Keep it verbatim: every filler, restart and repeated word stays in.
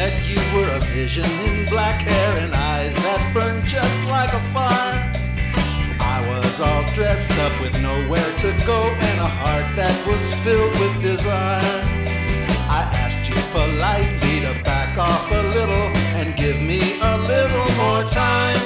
said you were a vision in black hair and eyes that burned just like a fire. I was all dressed up with nowhere to go and a heart that was filled with desire. I asked you politely to back off a little and give me a little more time.